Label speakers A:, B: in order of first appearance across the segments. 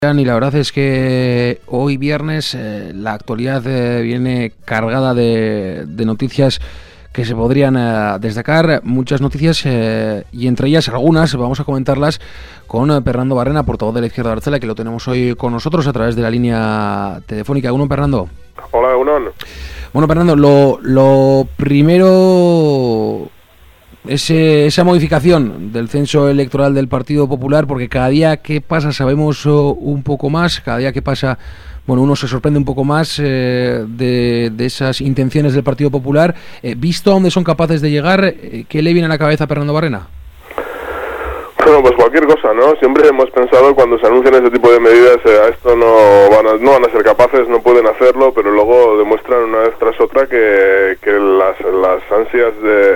A: Y la verdad es que hoy viernes la actualidad viene cargada de noticias que se podrían destacar, muchas noticias y entre ellas algunas vamos a comentarlas con Fernando Barrena, portavoz de la Izquierda Abertzale, que lo tenemos hoy con nosotros a través de la línea telefónica. Egunon, Fernando.
B: Hola, Egunon.
A: Bueno, Fernando, lo primero... esa modificación del censo electoral del Partido Popular, porque cada día que pasa sabemos un poco más, cada día que pasa, bueno, uno se sorprende un poco más de esas intenciones del Partido Popular. Visto a dónde son capaces de llegar, ¿qué le viene a la cabeza a Fernando Barrena?
B: Bueno, pues cualquier cosa, ¿no? Siempre hemos pensado cuando se anuncian ese tipo de medidas, a esto no van a ser capaces, no pueden hacerlo, pero luego demuestran una vez tras otra que las ansias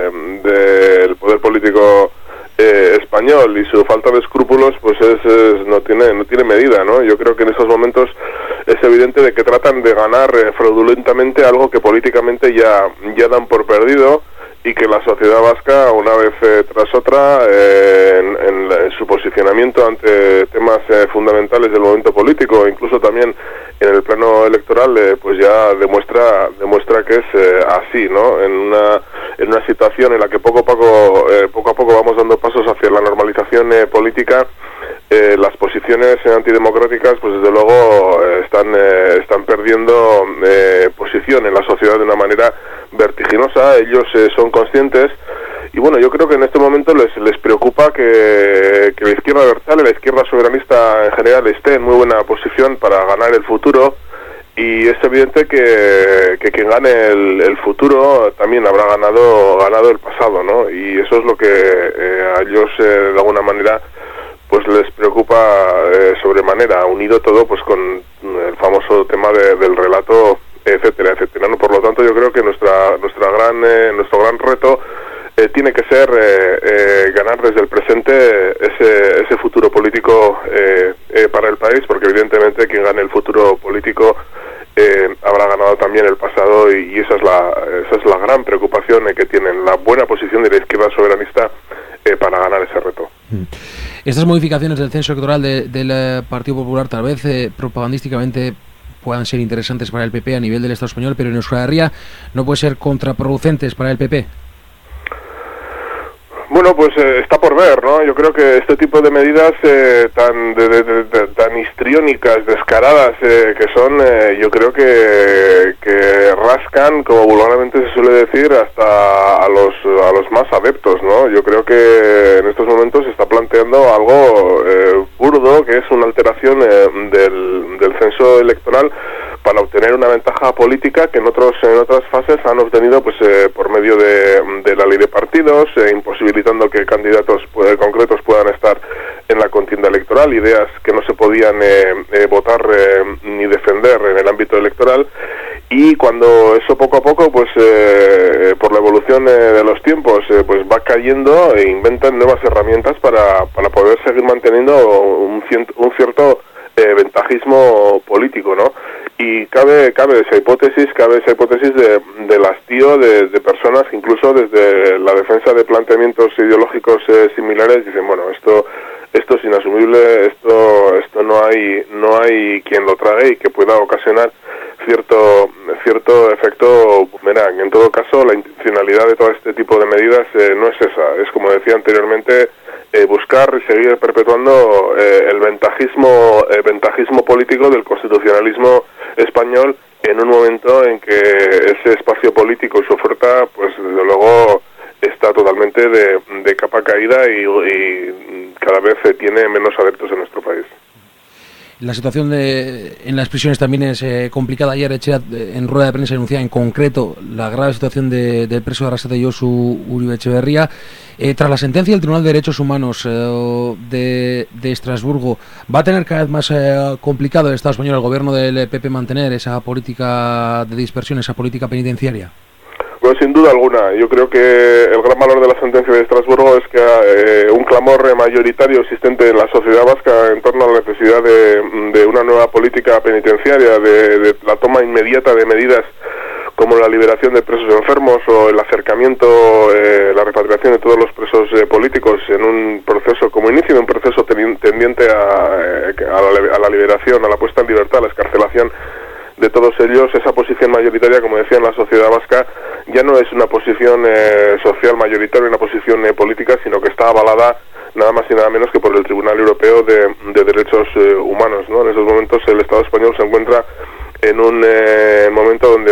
B: del poder político español y su falta de escrúpulos pues no tiene medida, ¿no? Yo creo que en estos momentos es evidente de que tratan de ganar fraudulentamente algo que políticamente ya dan por perdido, y que la sociedad vasca, una vez tras otra, en su posicionamiento ante temas fundamentales del momento político, incluso también en el plano electoral, pues ya demuestra que es así, ¿no? En una situación en la que poco a poco vamos dando pasos hacia la normalización política, las posiciones antidemocráticas, pues desde luego están perdiendo posición en la sociedad de una manera vertiginosa. Ellos son conscientes, y bueno, yo creo que en este momento les preocupa que la izquierda Abertzale, la izquierda soberanista en general, esté en muy buena posición para ganar el futuro, y es evidente que quien gane el futuro también habrá ganado el pasado, ¿no? Y eso es lo que a ellos de alguna manera pues les preocupa sobremanera, unido todo pues con el famoso tema del relato, etcétera, etcétera, ¿no? Por lo tanto, yo creo que nuestro gran reto tiene que ser ganar desde el presente ese futuro político para el país, porque evidentemente quien gane el futuro político habrá ganado también el pasado, y esa es la gran preocupación que tienen, la buena posición de la izquierda soberanista para ganar ese reto.
A: Estas modificaciones del censo electoral del Partido Popular tal vez propagandísticamente puedan ser interesantes para el PP a nivel del Estado español, pero en Euskal Herria no puede ser contraproducentes para el PP.
B: Bueno, pues está por ver, ¿no? Yo creo que este tipo de medidas tan histriónicas, descaradas que son, yo creo que rascan, como vulgarmente se suele decir, hasta a los más adeptos, ¿no? Yo creo que en estos momentos se está planteando algo burdo, que es una alteración del censo electoral para obtener una ventaja política que en otras fases han obtenido pues por medio de la ley de partidos, imposibilitando que candidatos concretos puedan estar en la contienda electoral, ideas que no se podían votar ni defender en el ámbito electoral. Y cuando eso poco a poco, pues por la evolución de los tiempos, pues va cayendo, e inventan nuevas herramientas para poder seguir manteniendo un cierto ventajismo político, ¿no? Y cabe esa hipótesis del hastío de personas que incluso desde la defensa de planteamientos ideológicos similares dicen, bueno, esto es inasumible, esto no hay quien lo trague, y que pueda ocasionar cierto efecto boomerang. En todo caso, la intencionalidad de todo este tipo de medidas no es esa, es, como decía anteriormente, buscar y seguir perpetuando el ventajismo político del constitucionalismo español, en un momento en que ese espacio político y su oferta, pues desde luego está totalmente de capa caída, y cada vez tiene menos adeptos en nuestro país.
A: La situación en las prisiones también es complicada. Ayer Etxerat en rueda de prensa denunciaba en concreto la grave situación del preso de Arrasate, Josu Uribe Etxeberria. Tras la sentencia del Tribunal de Derechos Humanos de Estrasburgo, ¿va a tener cada vez más complicado el Estado español, el gobierno del PP, mantener esa política de dispersión, esa política penitenciaria?
B: Pues sin duda alguna. Yo creo que el gran valor de la sentencia de Estrasburgo es que un clamor mayoritario existente en la sociedad vasca en torno a la necesidad de una nueva política penitenciaria, de la toma inmediata de medidas como la liberación de presos enfermos o el acercamiento, la repatriación de todos los presos políticos en un proceso, como inicio de un proceso tendiente a la liberación, a la puesta en libertad, a la excarcelación de todos ellos, esa posición mayoritaria, como decía, en la sociedad vasca, ya no es una posición social mayoritaria, una posición política, sino que está avalada nada más y nada menos que por el Tribunal Europeo de Derechos Humanos, ¿no? En esos momentos el Estado español se encuentra en un momento donde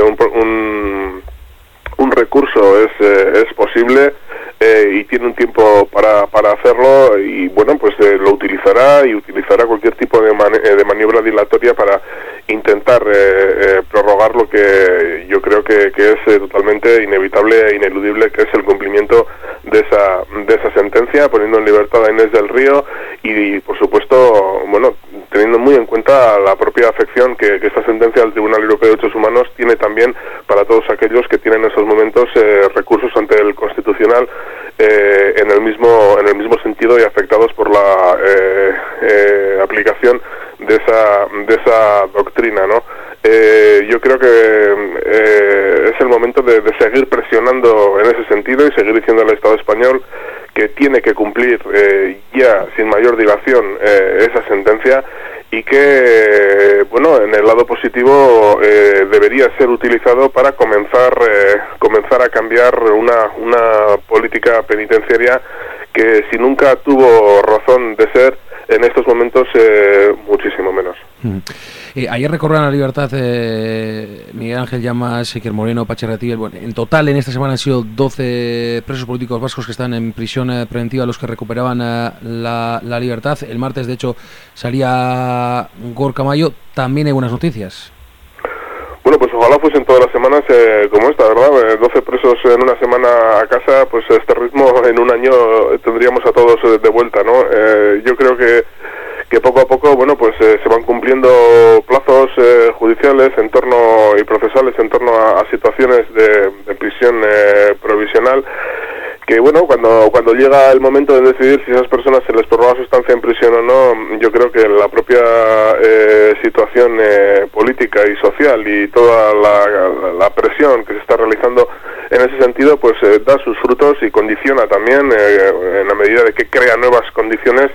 B: un recurso es posible y tiene un tiempo para hacerlo, y bueno, pues lo utilizará, y utilizará cualquier tipo de maniobra dilatoria para intentar prorrogar lo que yo creo que es totalmente inevitable e ineludible, que es el cumplimiento de esa sentencia, poniendo en libertad a Inés del Río y por supuesto, bueno, teniendo muy en cuenta la propia afección que esta sentencia del Tribunal Europeo de Derechos Humanos tiene también para todos aquellos que tienen en esos momentos recursos ante el Constitucional en el mismo sentido y afectados por la aplicación de esa doctrina, ¿no? Yo creo que es el momento de seguir presionando en ese sentido y seguir diciendo al Estado español que tiene que cumplir ya sin mayor dilación esa sentencia, y que, bueno, en el lado positivo debería ser utilizado para comenzar a cambiar una política penitenciaria que, si nunca tuvo razón de ser, en estos momentos muchísimo menos.
A: Ayer recorrieron la libertad Miguel Ángel Llamas, Iker Moreno, Patxi Arrativel. Bueno, en total en esta semana han sido 12 presos políticos vascos que están en prisión preventiva, los que recuperaban la libertad. El martes, de hecho, salía Gorka Mayo. También hay buenas noticias.
B: Bueno, pues ojalá fuesen todas las semanas como esta, ¿verdad? 12 presos en una semana a casa, pues a este ritmo en un año tendríamos a todos de vuelta, ¿no? Yo creo que poco a poco, bueno, pues se van cumpliendo plazos judiciales y procesales en torno a situaciones de prisión provisional, que bueno, cuando llega el momento de decidir si a esas personas se les prorroga su estancia en prisión o no, yo creo que la propia situación política y social y toda la presión que se está realizando en ese sentido, pues da sus frutos y condiciona también, en la medida de que crea nuevas condiciones,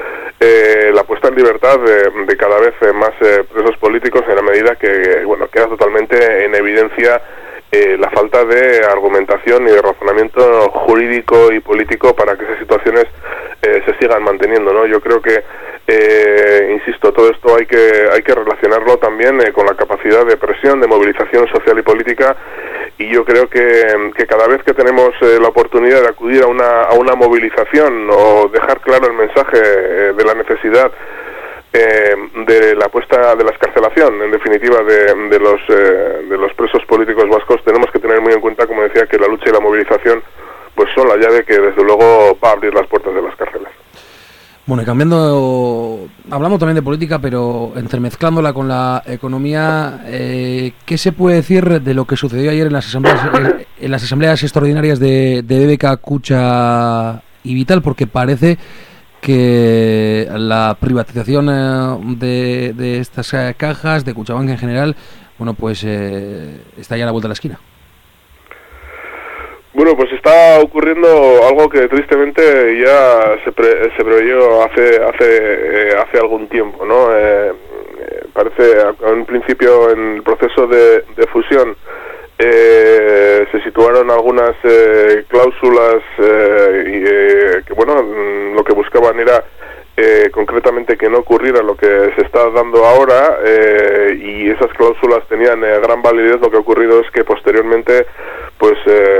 B: la puesta en libertad de cada vez más presos políticos, en la medida que, bueno, queda totalmente en evidencia la falta de argumentación y de razonamiento jurídico y político para que esas situaciones se sigan manteniendo, ¿no? Yo creo que, insisto, todo esto hay que relacionarlo también con la capacidad de presión, de movilización social y política, y yo creo que cada vez que tenemos la oportunidad de acudir a una movilización o dejar claro el mensaje de la necesidad de la excarcelación, en definitiva, de los presos políticos vascos, tenemos que tener muy en cuenta, como decía, que la lucha y la movilización pues son la llave que desde luego va a abrir las puertas de las cárceles.
A: Bueno, y hablando también de política, pero entremezclándola con la economía, ¿qué se puede decir de lo que sucedió ayer en las asambleas extraordinarias de BBK, Kutxa y Vital? Porque parece que la privatización de estas cajas, de Kutxabank en general, bueno, pues está ya a la vuelta de la esquina.
B: Bueno, pues está ocurriendo algo que tristemente ya se preveyó hace algún tiempo, ¿no? Parece, en un principio, en el proceso de fusión, se situaron algunas cláusulas que, bueno, lo que buscaban era concretamente que no ocurriera lo que se está dando ahora, y esas cláusulas tenían gran validez. Lo que ha ocurrido es que posteriormente, pues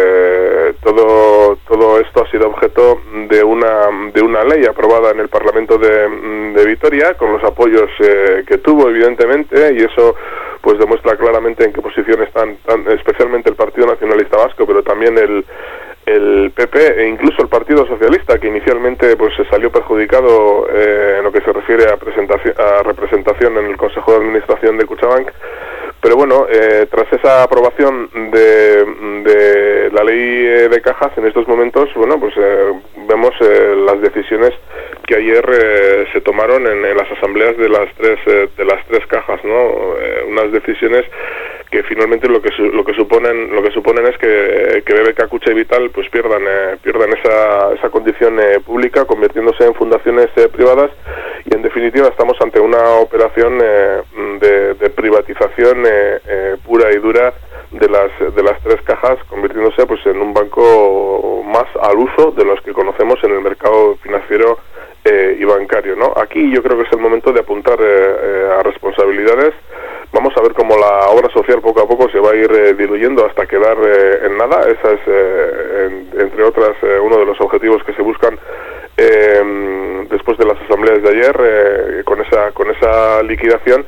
B: todo esto ha sido objeto de una ley aprobada en el Parlamento de Vitoria, con los apoyos que tuvo, evidentemente, y eso pues demuestra claramente en qué posición están especialmente el Partido Nacionalista Vasco, pero también el PP e incluso el Partido Socialista, que inicialmente pues se salió perjudicado en lo que se refiere a representación en el Consejo de Administración de Kutxabank. Pero bueno, tras esa aprobación de la ley de cajas, en estos momentos, bueno, pues vemos las decisiones que ayer se tomaron en las asambleas de las tres cajas, ¿no? Unas decisiones que finalmente lo que suponen es que BBK, Kutxa y Vital pues pierdan esa condición pública, convirtiéndose en fundaciones privadas, y en definitiva estamos ante una operación de privatización pura y dura de las tres cajas, convirtiéndose pues en un banco más al uso de los que conocemos en el mercado financiero y bancario, ¿no? Aquí yo creo que es el momento de apuntar a responsabilidades. Vamos a ver cómo la obra social poco a poco se va a ir diluyendo hasta quedar en nada. Esa es, entre otras, uno de los objetivos que se buscan después de las asambleas de ayer, con esa liquidación.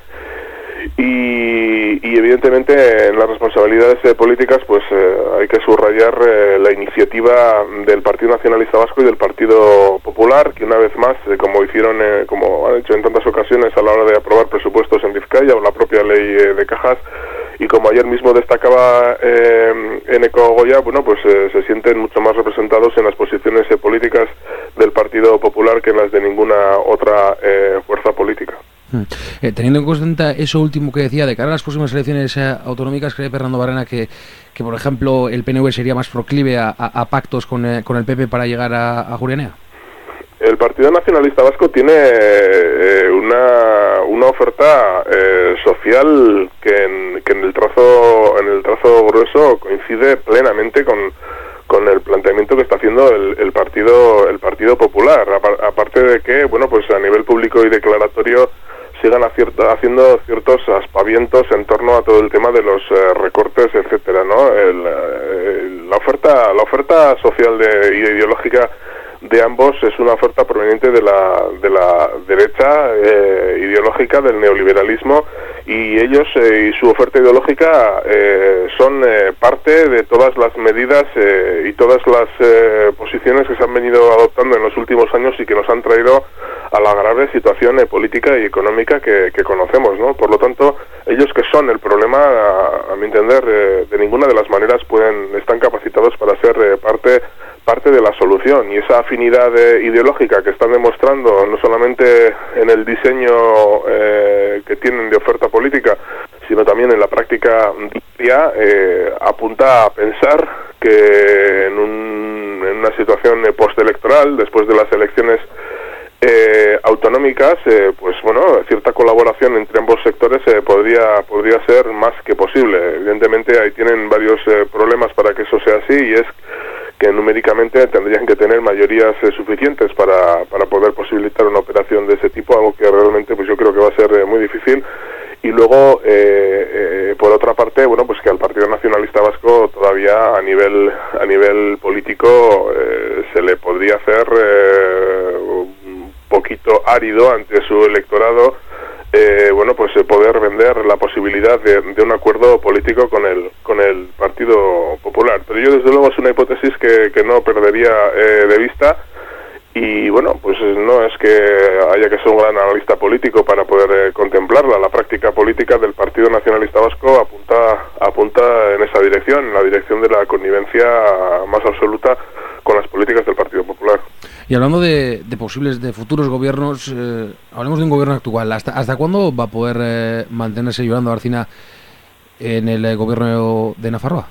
B: Y evidentemente en las responsabilidades políticas pues hay que subrayar la iniciativa del Partido Nacionalista Vasco y del Partido Popular, que una vez más, como como han hecho en tantas ocasiones a la hora de aprobar presupuestos en Vizcaya o la propia ley de cajas, y como ayer mismo destacaba Eneko Goya, bueno, pues se sienten mucho más representados en las posiciones políticas del Partido Popular que en las de ninguna otra fuerza política.
A: Teniendo en cuenta eso último que decía, de cara a las próximas elecciones autonómicas, ¿cree Fernando Barrena que por ejemplo el PNV sería más proclive a pactos con el PP para llegar a Ajuria Enea?
B: El Partido Nacionalista Vasco tiene una oferta social que en el trazo grueso coincide plenamente con el planteamiento que está haciendo el Partido Popular, aparte de que, bueno, pues a nivel público y declaratorio sigan haciendo ciertos aspavientos en torno a todo el tema de los recortes, etcétera, ¿no? La oferta social y ideológica de ambos es una oferta proveniente de la derecha ideológica del neoliberalismo, y ellos y su oferta ideológica son parte de todas las medidas y todas las posiciones que se han venido adoptando en los últimos años y que nos han traído a la grave situación política y económica que conocemos, ¿no? Por lo tanto, ellos, que son el problema, a mi entender, de ninguna de las maneras están capacitados para ser parte de la solución, y esa afinidad ideológica que están demostrando no solamente en el diseño que tienen de oferta política, sino también en la práctica diaria, apunta a pensar que en una situación postelectoral, después de las elecciones autonómicas, pues bueno, cierta colaboración entre ambos sectores podría ser más que posible. Evidentemente ahí tienen varios problemas para que eso sea así, y es que numéricamente tendrían que tener mayorías suficientes para poder posibilitar una operación de ese tipo, algo que realmente pues yo creo que va a ser muy difícil. Y luego, por otra parte, bueno, pues que al Partido Nacionalista Vasco todavía a nivel político se le podría hacer un poquito árido ante su electorado, bueno, pues poder vender la posibilidad de un acuerdo político con el Partido Popular. Pero yo, desde luego, es una hipótesis que no perdería de vista. Y bueno, pues no es que haya que ser un gran analista político para poder contemplarla. La práctica política del Partido Nacionalista Vasco apunta en esa dirección, en la dirección de la connivencia más absoluta con las políticas del Partido Popular.
A: Y hablando de futuros gobiernos, hablemos de un gobierno actual. ¿Hasta cuándo va a poder mantenerse Yolanda Bárcena en el gobierno de Nafarroa?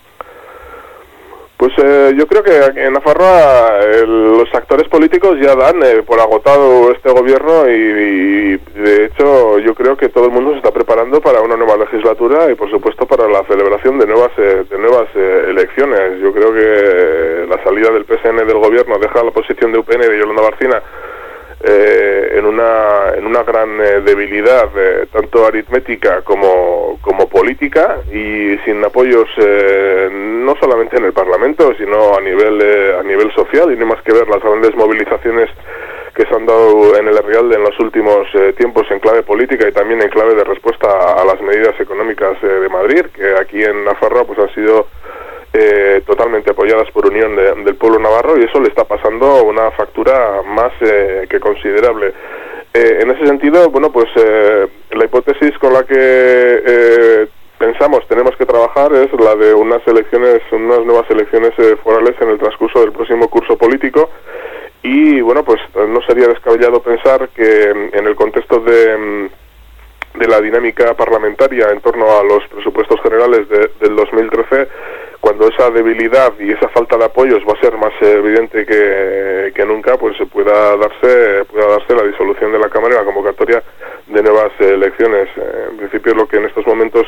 B: Pues yo creo que en Nafarroa los actores políticos ya dan por agotado este gobierno, y de hecho yo creo que todo el mundo se está preparando para una nueva legislatura y por supuesto para la celebración de nuevas elecciones. Yo creo que la salida del PSN del gobierno deja la posición de UPN y de Yolanda Bárcena en una gran debilidad, tanto aritmética como política, y sin apoyos no solamente en el Parlamento, sino a nivel social. Y no hay más que ver las grandes movilizaciones que se han dado en el Herrialde en los últimos tiempos en clave política y también en clave de respuesta a las medidas económicas de Madrid, que aquí en Nafarroa pues han sido totalmente apoyadas por Unión del Pueblo Navarro, y eso le está pasando una factura más que considerable. En ese sentido, bueno, pues la hipótesis con la que pensamos tenemos que trabajar es la de unas nuevas elecciones forales en el transcurso del próximo curso político. Y bueno, pues no sería descabellado pensar que en el contexto de la dinámica parlamentaria en torno a los presupuestos generales del 2013, cuando esa debilidad y esa falta de apoyos va a ser más evidente que nunca, pues pueda darse la disolución de la Cámara y la convocatoria de nuevas elecciones. En principio, lo que en estos momentos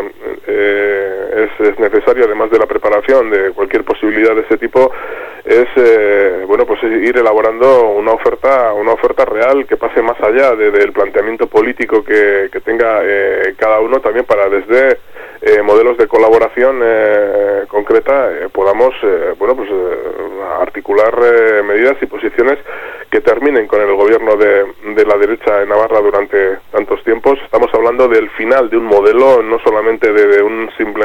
B: es necesario, además de la preparación de cualquier posibilidad de ese tipo, es pues ir elaborando una oferta real que pase más allá del planteamiento político que tenga cada uno, también para desde modelos de colaboración concreta podamos articular medidas y posiciones que terminen con el gobierno de la derecha en Navarra durante tantos tiempos. Estamos hablando del final de un modelo, no solamente de un simple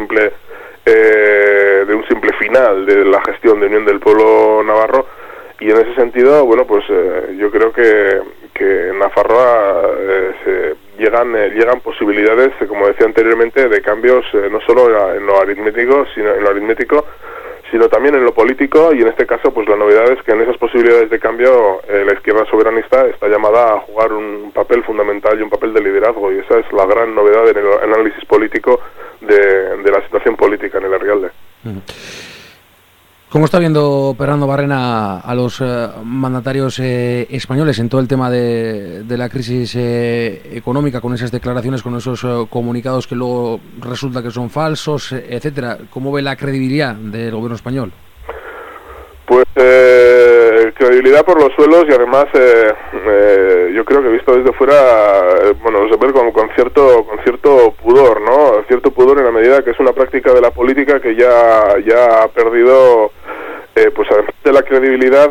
B: final de la gestión de Unión del Pueblo Navarro, y en ese sentido, yo creo que en Nafarroa llegan posibilidades, como decía anteriormente, de cambios no solo en lo aritmético, sino también en lo político, y en este caso pues la novedad es que en esas posibilidades de cambio la izquierda soberanista está llamada a jugar un papel fundamental y un papel de liderazgo, y esa es la gran novedad en el análisis político de la situación política en el Herrialde.
A: ¿Cómo está viendo Fernando Barrena a los mandatarios españoles en todo el tema de la crisis económica, con esas declaraciones, con esos comunicados que luego resulta que son falsos, etcétera? ¿Cómo ve la credibilidad del gobierno español?
B: Pues credibilidad por los suelos, y además yo creo que visto desde fuera, se ve con cierto pudor, ¿no? Cierto pudor en la medida que es una práctica de la política que ya ha perdido, además de la credibilidad,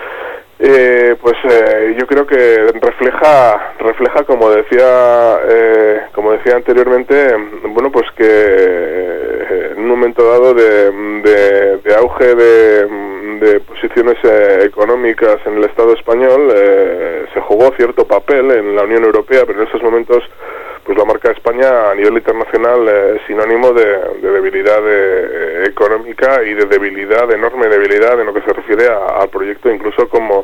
B: yo creo que refleja como decía anteriormente, que en un momento dado de auge de posiciones económicas en el Estado español se jugó cierto papel en la Unión Europea, pero en estos momentos pues la marca España a nivel internacional es sinónimo de debilidad económica y de enorme debilidad en lo que se refiere al proyecto, incluso como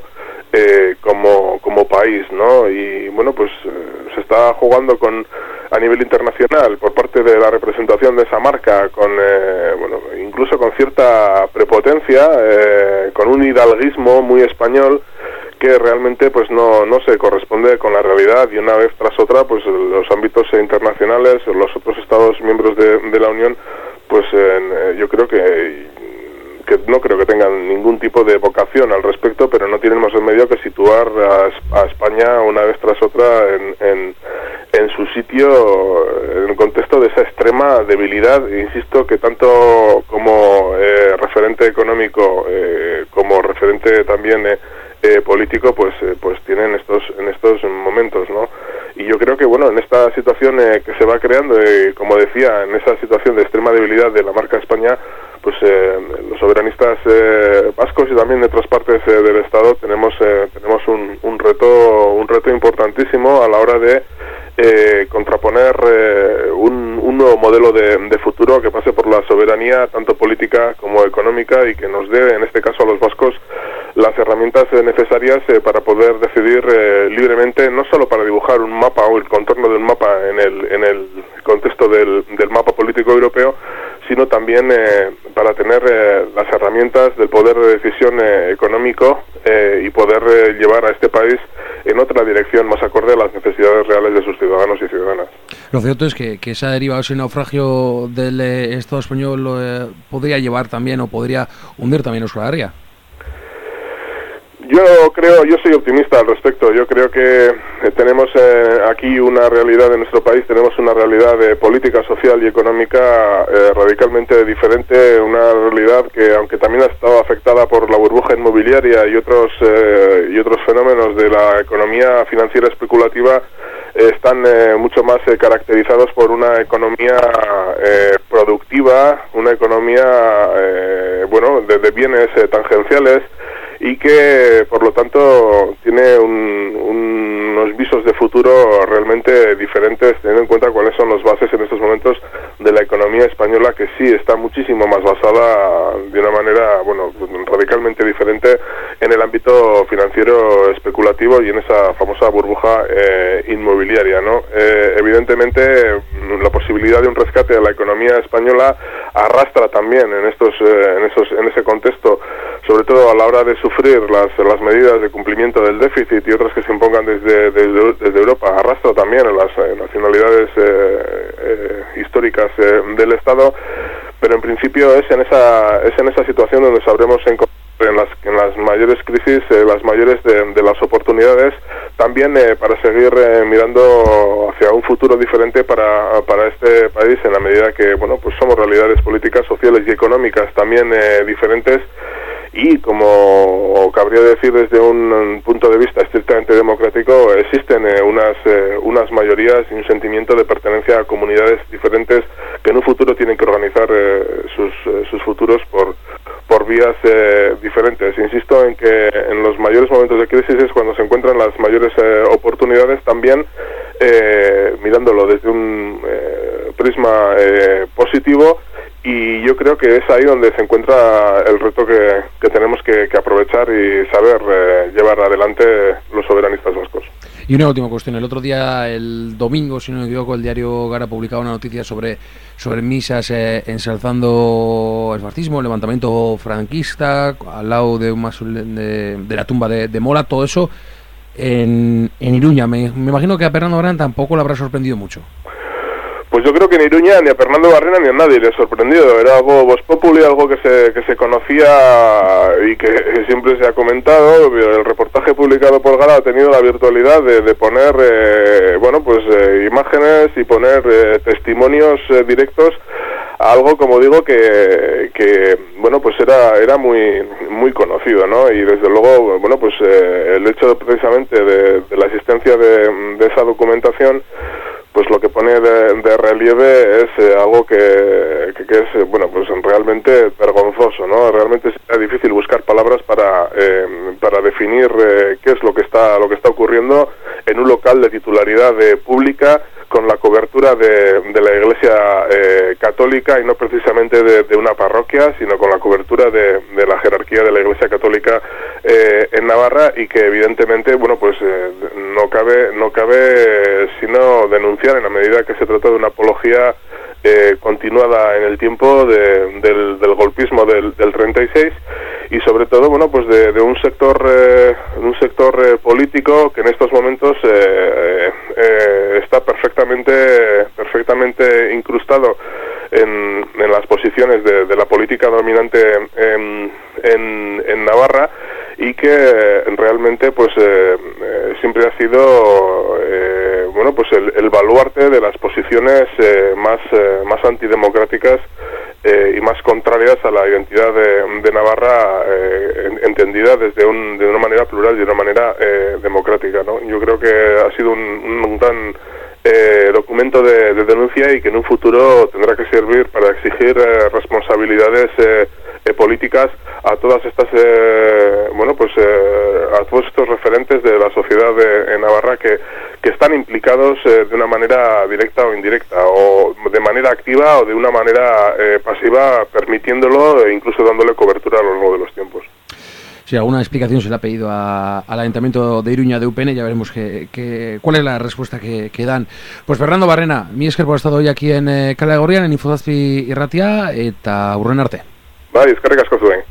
B: país, ¿no? Y se está jugando a nivel internacional por parte de la representación de esa marca incluso con cierta prepotencia, con un hidalguismo muy español que realmente no se corresponde con la realidad, y una vez tras otra los ámbitos internacionales, los otros estados miembros de la Unión, yo creo que no creo que tengan ningún tipo de vocación al respecto, pero no tienen más remedio que situar a España una vez tras otra en su sitio, en el contexto de esa extrema debilidad, insisto, que tanto como referente económico como referente también político tienen en estos momentos, ¿no? Y yo creo que en esta situación que se va creando, como decía, en esa situación de extrema debilidad de la marca España, los soberanistas vascos y también de otras partes del Estado tenemos un reto importantísimo a la hora de contraponer un nuevo modelo de futuro que pase por la soberanía tanto política como económica, y que nos dé, en este caso a los vascos, las herramientas necesarias para poder decidir libremente, no solo para dibujar un mapa o el contorno de un mapa en el contexto del mapa político europeo, sino también para tener las herramientas del poder de decisión económico y poder llevar a este país en otra dirección más acorde a las necesidades reales de sus ciudadanos y ciudadanas.
A: Lo cierto es que esa deriva, ese naufragio del Estado español podría llevar también, o podría hundir también a Euskal Herria.
B: Yo soy optimista al respecto. Yo creo que tenemos aquí una realidad en nuestro país, tenemos una realidad de política social y económica radicalmente diferente, una realidad que, aunque también ha estado afectada por la burbuja inmobiliaria y otros fenómenos de la economía financiera especulativa, están mucho más caracterizados por una economía productiva, una economía de bienes tangenciales, y que por lo tanto tiene unos visos de futuro realmente diferentes, teniendo en cuenta cuáles son las bases en estos momentos de la economía española, que sí está muchísimo más basada de una manera radicalmente diferente en el ámbito financiero especulativo y en esa famosa burbuja inmobiliaria, ¿no? Evidentemente la posibilidad posibilidad de un rescate de la economía española arrastra también en ese contexto, sobre todo a la hora de sufrir las medidas de cumplimiento del déficit y otras que se impongan desde Europa, arrastra también a las nacionalidades históricas del Estado, pero en principio es en esa situación donde sabremos encontrar en las mayores crisis, las mayores de las oportunidades, también para seguir mirando hacia un futuro diferente para este país, en la medida que, bueno, pues somos realidades políticas, sociales y económicas también diferentes, y como cabría decir desde un punto de vista estrictamente democrático, existen unas mayorías y un sentimiento de pertenencia a comunidades diferentes que en un futuro tienen que organizar sus futuros por vías diferentes. Insisto en que en los mayores momentos de crisis es cuando se encuentran las mayores oportunidades, también mirándolo desde un prisma positivo, y yo creo que es ahí donde se encuentra el reto que tenemos que aprovechar y saber llevar adelante los soberanistas vascos.
A: Y una última cuestión. El otro día, el domingo, si no me equivoco, el diario Gara publicaba una noticia sobre misas ensalzando el fascismo, el levantamiento franquista, al lado de de la tumba de Mola, todo eso en Iruña. Me imagino que a Fernando Barrena tampoco le habrá sorprendido mucho.
B: Pues yo creo que ni Iruña, ni a Fernando Barrena, ni a nadie le ha sorprendido. Era algo vox populi, algo que se conocía y que siempre se ha comentado. El reportaje publicado por Gara ha tenido la virtualidad de poner imágenes y poner testimonios directos a algo, como digo, que bueno, pues era muy conocido, ¿no? Y desde luego, bueno, pues el hecho precisamente de la existencia de esa documentación, pues lo que pone de relieve es algo que es, bueno, pues realmente vergonzoso, ¿no? Realmente es difícil buscar palabras para definir qué es lo que está ocurriendo en un local de titularidad pública, con la cobertura de la Iglesia católica, y no precisamente de una parroquia, sino con la cobertura de la jerarquía de la Iglesia católica en Navarra, y que evidentemente, bueno, pues no cabe sino denunciar, en la medida que se trata de una apología continuada en el tiempo del golpismo del 36, y sobre todo, bueno, pues de un sector político que en estos momentos está perfectamente incrustado en las posiciones de la política dominante en Navarra, y que realmente pues siempre ha sido bueno, pues el baluarte de las posiciones más antidemocráticas y más contrarias a la identidad de Navarra, entendida de una manera plural y de una manera democrática, ¿no? Yo creo que ha sido un gran documento de denuncia, y que en un futuro tendrá que servir para exigir responsabilidades políticas a todas estas a todos estos referentes de la sociedad en Navarra que están implicados de una manera directa o indirecta, o de manera activa o de una manera pasiva, permitiéndolo e incluso dándole cobertura a lo largo de los tiempos.
A: Si alguna explicación se le ha pedido al Ayuntamiento de Iruña de UPN, ya veremos cuál es la respuesta que dan. Pues Fernando Barrena, mi esker por estado hoy aquí en Kale Gorrian, en Infodazpi Irratia, eta hurren arte.
B: Bai, eskerrik asko zuen.